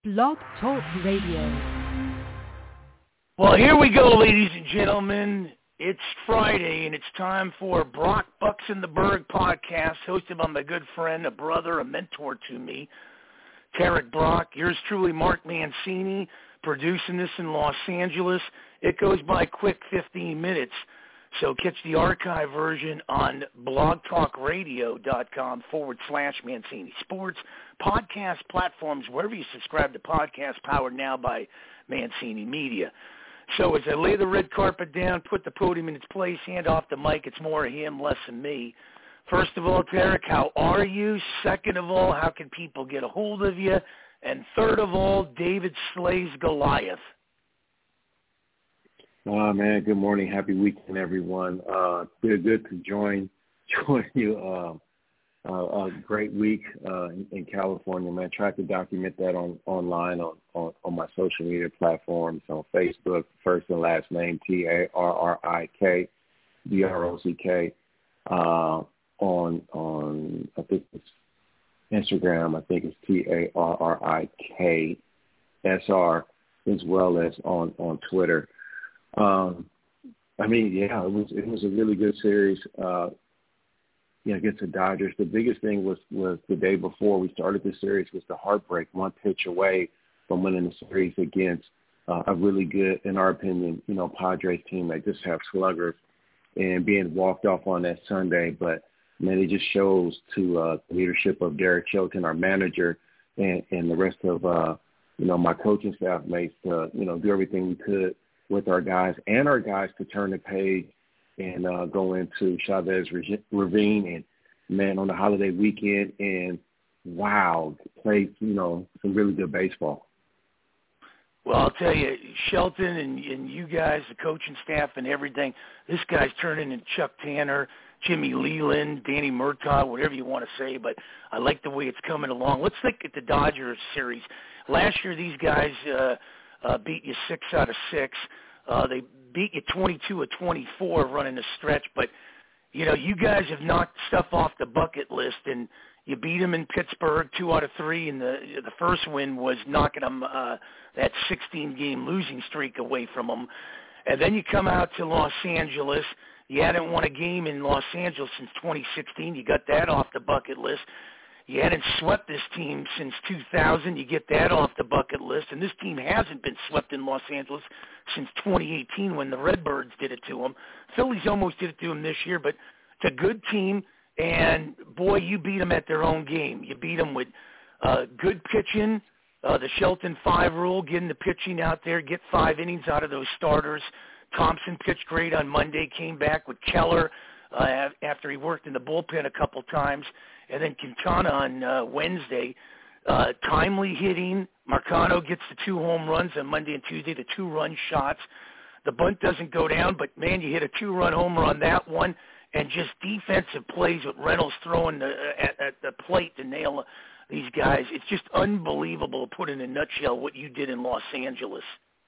Blog Talk Radio. Well, here we go, ladies and gentlemen. It's Friday, and it's time for Brock Bucks in the Berg podcast, hosted by my good friend, a brother, a mentor to me, Tarek Brock. Yours truly, Mark Mancini, producing this in Los Angeles. It goes by quick 15 minutes, so catch the archive version on blogtalkradio.com/Mancini Sports, podcast platforms, wherever you subscribe to podcasts, powered now by Mancini Media. So as I lay the red carpet down, put the podium in its place, hand off the mic, it's more of him, less of me. First of all, Tarek, how are you? Second of all, how can people get a hold of you? And third of all, David slays Goliath. Man, good morning. Happy weekend, everyone. Good to join you. A great week in California, man. Tried to document that online on my social media platforms, on Facebook, first and last name, TARRIK, BROCK. On I think it's Instagram, I think it's TARRIKSR, as well as on Twitter. It was a really good series. Against the Dodgers. The biggest thing was the day before we started the series was the heartbreak, one pitch away from winning the series against a really good, in our opinion, Padres team that just have sluggers, and being walked off on that Sunday. But, man, it just shows to the leadership of Derek Shelton, our manager, and the rest of, my coaching staff mates to, do everything we could with our guys to turn the page and go into Chavez Ravine, and, man, on the holiday weekend, and, wow, played, some really good baseball. Well, I'll tell you, Shelton and you guys, the coaching staff and everything, this guy's turning into Chuck Tanner, Jimmy Leland, Danny Murtaugh, whatever you want to say, but I like the way it's coming along. Let's look at the Dodgers series. Last year, these guys beat you 6 out of 6. They beat you 22-24 running a stretch, but, you guys have knocked stuff off the bucket list, and you beat them in Pittsburgh 2 out of 3, and the first win was knocking them that 16-game losing streak away from them. And then you come out to Los Angeles. You hadn't won a game in Los Angeles since 2016. You got that off the bucket list. You hadn't swept this team since 2000. You get that off the bucket list. And this team hasn't been swept in Los Angeles since 2018 when the Redbirds did it to them. Phillies almost did it to them this year, but it's a good team. And, boy, you beat them at their own game. You beat them with good pitching, the Shelton 5 rule, getting the pitching out there, get 5 innings out of those starters. Thompson pitched great on Monday, came back with Keller after he worked in the bullpen a couple times. And then Quintana on Wednesday, timely hitting. Marcano gets the 2 home runs on Monday and Tuesday, the 2-run shots. The bunt doesn't go down, but, man, you hit a 2-run homer on that one. And just defensive plays with Reynolds throwing at the plate to nail these guys. It's just unbelievable to put in a nutshell what you did in Los Angeles.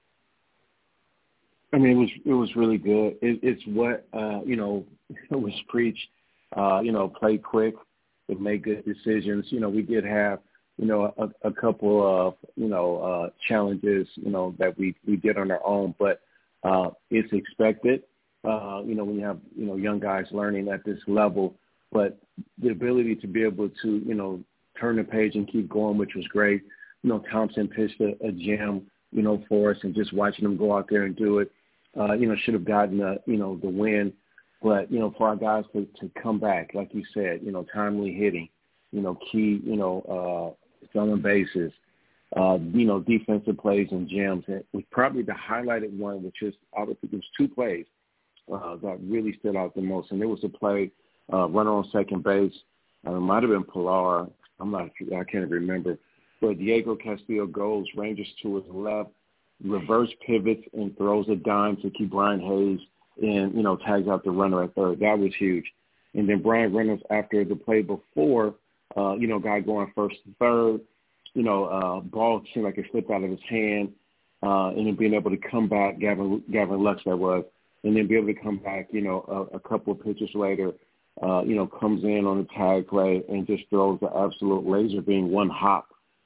I mean, it was really good. It's what, it was preached, play quick and make good decisions. We did have, a couple of, challenges, that we did on our own, but it's expected, when you have, young guys learning at this level, but the ability to be able to, turn the page and keep going, which was great. Thompson pitched a gem, for us, and just watching him go out there and do it, should have gotten the win. But, for our guys to come back, like you said, timely hitting, key, stolen bases, defensive plays and gems. And it was probably the highlighted one, which is, I would think it was 2 plays that really stood out the most. And there was a play, runner on second base. It might have been Pilar. I can't remember. But Diego Castillo goes, ranges to his left, reverse pivots and throws a dime to keep Brian Hayes and, tags out the runner at third. That was huge. And then Brian Reynolds, after the play before, guy going first and third, ball seemed like it slipped out of his hand, and then being able to come back, Gavin Lux that was, and then be able to come back, a couple of pitches later, comes in on the tag play and just throws the absolute laser beam, one hop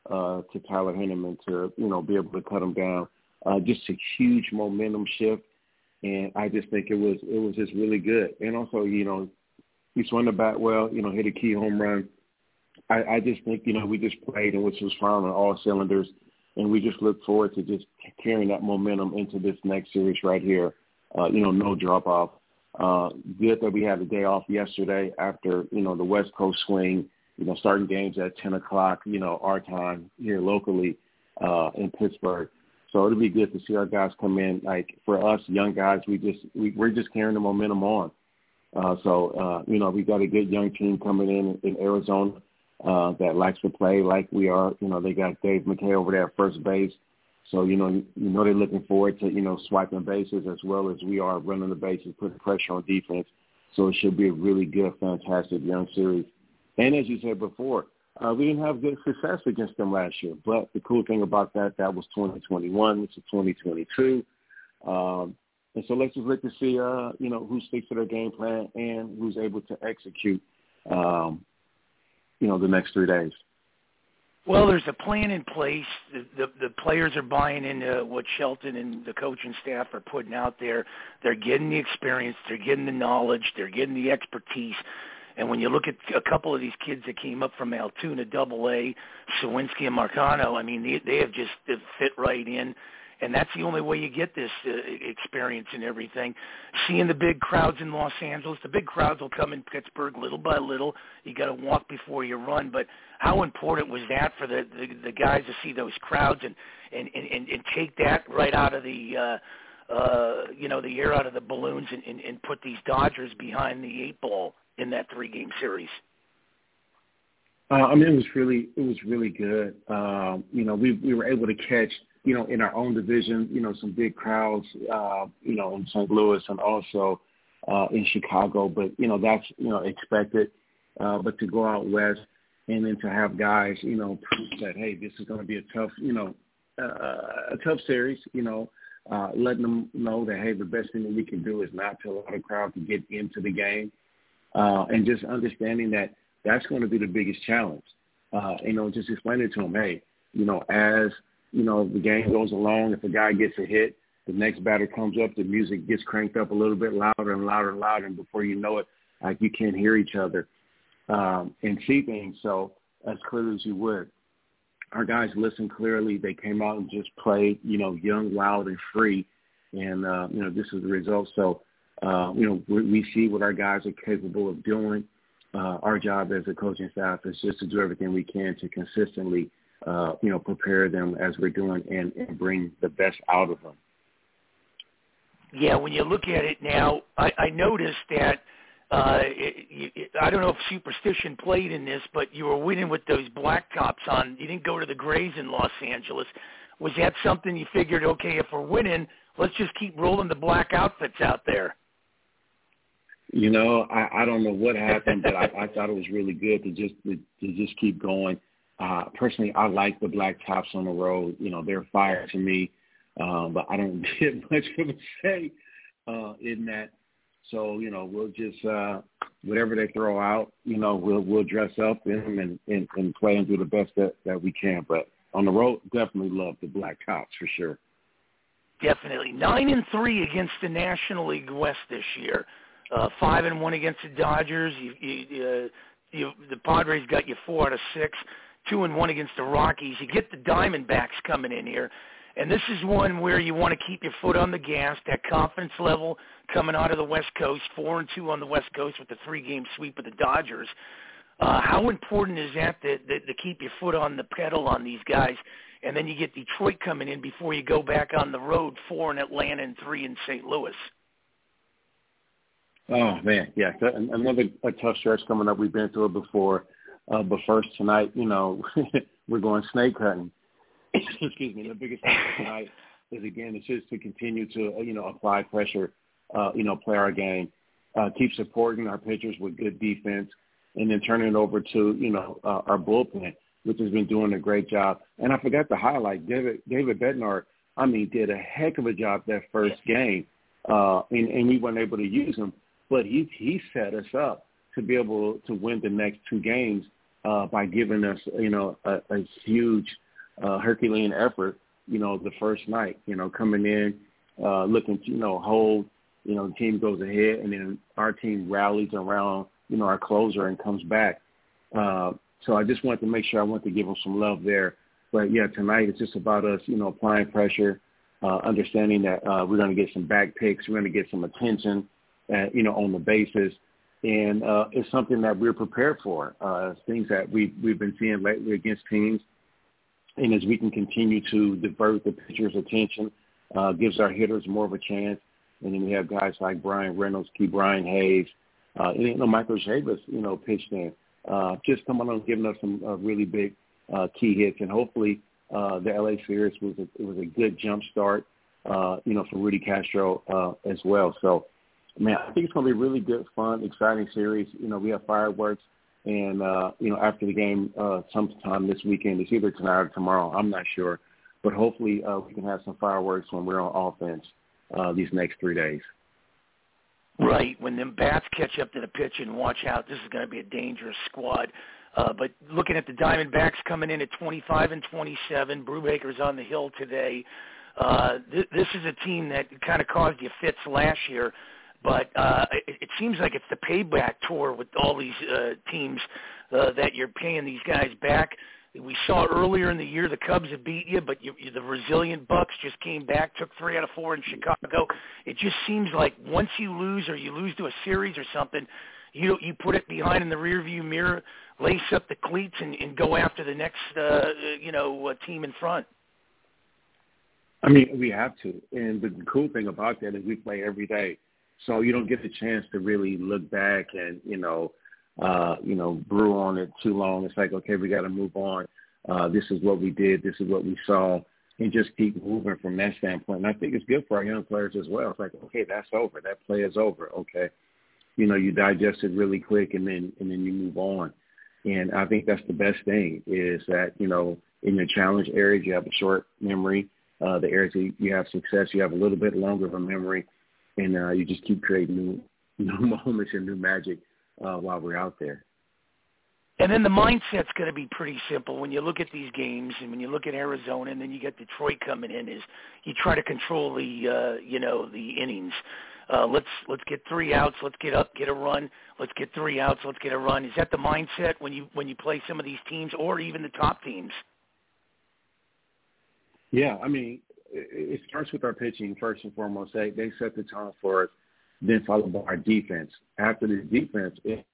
to Tyler Henneman to, be able to cut him down. Just a huge momentum shift. And I just think it was just really good. And also, he swung the bat well, hit a key home run. I just think, we just played and which was firing on all cylinders. And we just look forward to just carrying that momentum into this next series right here. No drop-off. Good that we had a day off yesterday after, the West Coast swing, starting games at 10 o'clock, our time here locally in Pittsburgh. So it'll be good to see our guys come in. Like for us young guys, we're just carrying the momentum on. We got a good young team coming in Arizona that likes to play like we are. They got Dave McKay over there at first base. So, they're looking forward to, swiping bases as well as we are running the bases, putting pressure on defense. So it should be a really good, fantastic young series. And as you said before, we didn't have good success against them last year. But the cool thing about that was 2021. This is 2022. And so let's just look to see, who sticks to their game plan and who's able to execute, the next 3 days. Well, there's a plan in place. The players are buying into what Shelton and the coaching staff are putting out there. They're getting the experience. They're getting the knowledge. They're getting the expertise. And when you look at a couple of these kids that came up from Altoona AA, Sawinski and Marcano, I mean, they have just fit right in. And that's the only way you get this experience and everything. Seeing the big crowds in Los Angeles, the big crowds will come in Pittsburgh little by little. You got to walk before you run. But how important was that for the guys to see those crowds and take that right out of the the air out of the balloons and put these Dodgers behind the 8 ball in that 3-game series? It was really good. We were able to catch, in our own division, some big crowds, in St. Louis and also in Chicago. But, that's, expected. But to go out west and then to have guys, prove that, hey, this is going to be a tough series, letting them know that, hey, the best thing that we can do is not to allow the crowd to get into the game. And just understanding that that's going to be the biggest challenge. Just explaining to them, hey, as, the game goes along, if a guy gets a hit, the next batter comes up, the music gets cranked up a little bit louder and louder and louder, and before you know it, like you can't hear each other and see things so as clearly as you would. Our guys listened clearly. They came out and just played, young, wild, and free. And, this is the result. So, we see what our guys are capable of doing. Our job as a coaching staff is just to do everything we can to consistently, prepare them as we're doing and bring the best out of them. Yeah, when you look at it now, I noticed that I don't know if superstition played in this, but you were winning with those black tops on. You didn't go to the grays in Los Angeles. Was that something you figured, okay, if we're winning, let's just keep rolling the black outfits out there? I don't know what happened, but I thought it was really good to just keep going. Personally, I like the black tops on the road. They're fire to me, but I don't get much of a say in that. So, we'll just whatever they throw out, we'll dress up in them and play and do the best that we can. But on the road, definitely love the black tops for sure. Definitely. 9-3 against the National League West this year. 5-1 against the Dodgers. The Padres got you 4 out of 6. 2-1 against the Rockies. You get the Diamondbacks coming in here, and this is one where you want to keep your foot on the gas. That confidence level coming out of the West Coast, 4-2 on the West Coast with the 3-game sweep of the Dodgers. How important is that to keep your foot on the pedal on these guys? And then you get Detroit coming in before you go back on the road, 4 in Atlanta and 3 in St. Louis. Oh, man, yeah. Another tough stretch coming up. We've been through it before. But first tonight, we're going snake hunting. Excuse me. The biggest thing tonight is, again, it's just to continue to, apply pressure, play our game, keep supporting our pitchers with good defense, and then turning it over to, our bullpen, which has been doing a great job. And I forgot to highlight David Bednar, did a heck of a job that first game, and we weren't able to use him. But he set us up to be able to win the next 2 games by giving us, a huge Herculean effort, the first night, coming in, looking to, hold, the team goes ahead, and then our team rallies around, our closer and comes back. So I just wanted to make sure I wanted to give them some love there. But, yeah, tonight it's just about us, applying pressure, understanding that we're going to get some back picks, we're going to get some attention, on the bases. And it's something that we're prepared for, things that we've been seeing lately against teams. And as we can continue to divert the pitcher's attention, gives our hitters more of a chance. And then we have guys like Brian Reynolds, Brian Hayes, and Michael Chavis, pitched in. Just coming on and giving us some really big key hits. And hopefully the LA series was a good jump start, for Rudy Castro as well. So, man, I think it's going to be a really good, fun, exciting series. We have fireworks. And, after the game sometime this weekend, it's either tonight or tomorrow, I'm not sure. But hopefully we can have some fireworks when we're on offense these next 3 days. Right. When them bats catch up to the pitch, and watch out, this is going to be a dangerous squad. But looking at the Diamondbacks coming in at 25-27, Brubaker's on the hill today. This is a team that kind of caused you fits last year. But it seems like it's the payback tour with all these teams that you're paying these guys back. We saw earlier in the year the Cubs had beat you, but the resilient Bucks just came back, took 3 out of 4 in Chicago. It just seems like once you lose or you lose to a series or something, you put it behind in the rearview mirror, lace up the cleats, and go after the next team in front. I mean, we have to. And the cool thing about that is we play every day. So you don't get the chance to really look back and, brew on it too long. It's like, okay, we got to move on. This is what we did. This is what we saw, and just keep moving from that standpoint. And I think it's good for our young players as well. It's like, okay, that's over. That play is over. Okay. You digest it really quick, and then you move on. And I think that's the best thing is that, in your challenge areas, you have a short memory. The areas that you have success, you have a little bit longer of a memory. And you just keep creating new moments and new magic while we're out there. And then the mindset's going to be pretty simple when you look at these games, and when you look at Arizona, and then you get Detroit coming in. Is you try to control the the innings. Let's get 3 outs. Let's get up, get a run. Let's get 3 outs. Let's get a run. Is that the mindset when you play some of these teams, or even the top teams? Yeah, I mean, it starts with our pitching first and foremost. They set the tone for us, then followed by our defense. After the defense, it's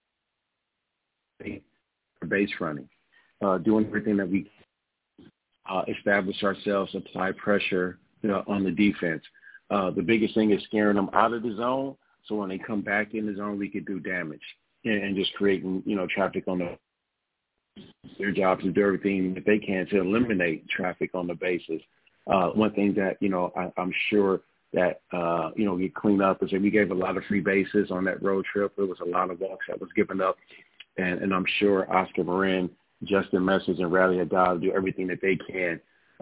base running, doing everything that we establish ourselves, apply pressure on the defense. The biggest thing is scaring them out of the zone, so when they come back in the zone, we could do damage and just creating traffic on the. Their job is to do everything that they can to eliminate traffic on the bases. One thing that, I'm sure that, we clean up is that we gave a lot of free bases on that road trip. There was a lot of walks that was given up. And I'm sure Oscar Marin, Justin Message, and Rally Hadad do everything that they can,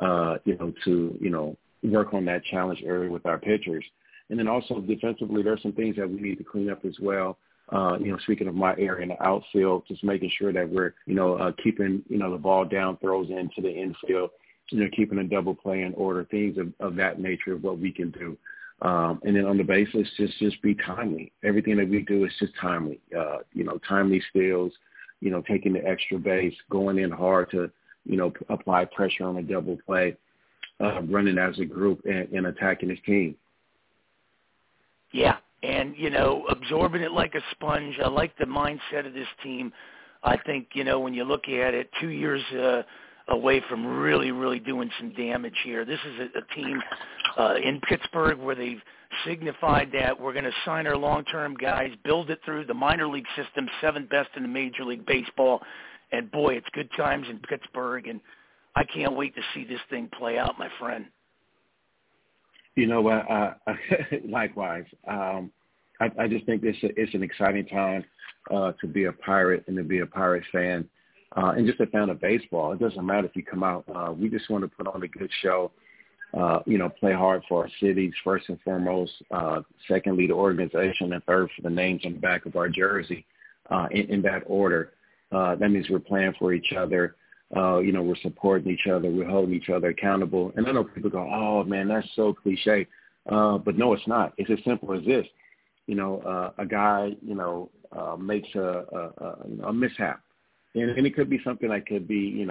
to work on that challenge area with our pitchers. And then also defensively, there's some things that we need to clean up as well. Speaking of my area in the outfield, just making sure that we're, keeping, the ball down, throws into the infield, keeping a double play in order, things of that nature of what we can do. And then on the bases, just be timely. Everything that we do is just timely. Timely steals, taking the extra base, going in hard to, apply pressure on a double play, running as a group and attacking his team. Yeah, and, absorbing it like a sponge. I like the mindset of this team. I think, when you look at it, 2 years away from really, really doing some damage here. This is a team in Pittsburgh where they've signified that we're going to sign our long-term guys, build it through the minor league system, 7th best in the Major League Baseball. And, boy, it's good times in Pittsburgh, and I can't wait to see this thing play out, my friend. You know what? Likewise. I just think it's an exciting time to be a Pirate and to be a Pirate fan. And just a fan of baseball. It doesn't matter if you come out. We just want to put on a good show, play hard for our cities, first and foremost, secondly, the organization, and third, for the names on the back of our jersey, in that order. That means we're playing for each other. We're supporting each other. We're holding each other accountable. And I know people go, oh, man, that's so cliche. But no, it's not. It's as simple as this. A guy, makes a mishap. And it could be something that could be,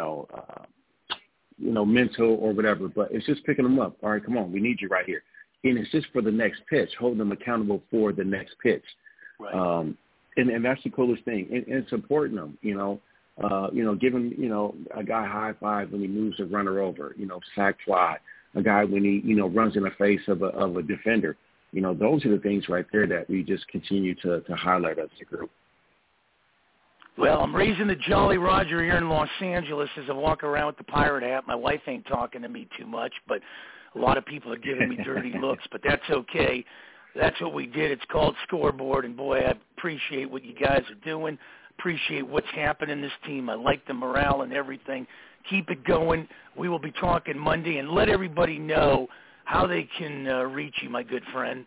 mental or whatever. But it's just picking them up. All right, come on, we need you right here. And it's just for the next pitch, holding them accountable for the next pitch. Right. And that's the coolest thing. And supporting them, giving, a guy high five when he moves a runner over, sack fly, a guy when he, runs in the face of a defender. Those are the things right there that we just continue to highlight as a group. Well, I'm raising the Jolly Roger here in Los Angeles as I walk around with the pirate hat. My wife ain't talking to me too much, but a lot of people are giving me dirty looks, but that's okay. That's what we did. It's called Scoreboard, and, boy, I appreciate what you guys are doing, appreciate what's happening in this team. I like the morale and everything. Keep it going. We will be talking Monday, and let everybody know how they can reach you, my good friend.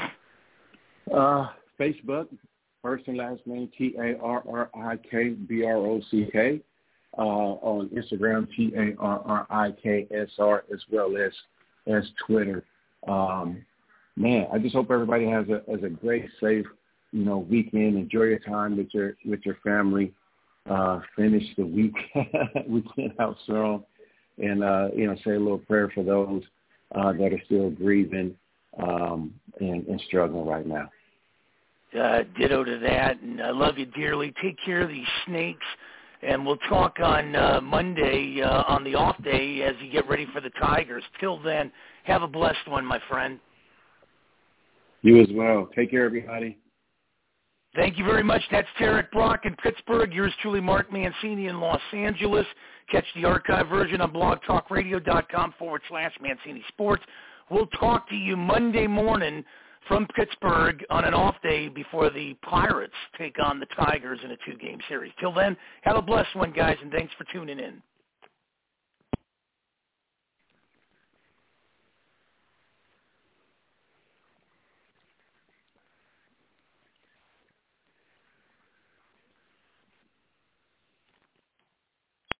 Facebook, first and last name, TARRIKBROCK. On Instagram, TARRIKSR, as well as Twitter. Man, I just hope everybody has a great, safe, weekend. Enjoy your time with your family. Finish the weekend out strong, and say a little prayer for those that are still grieving and struggling right now. Ditto to that, and I love you dearly. Take care of these snakes, and we'll talk on Monday on the off day as you get ready for the Tigers. Till then, have a blessed one, my friend. You as well. Take care, everybody. Thank you very much. That's Tarek Brock in Pittsburgh. Yours truly, Mark Mancini in Los Angeles. Catch the archive version on blogtalkradio.com/Mancini Sports. We'll talk to you Monday morning from Pittsburgh on an off day before the Pirates take on the Tigers in a 2-game series. Till then, have a blessed one, guys, and thanks for tuning in.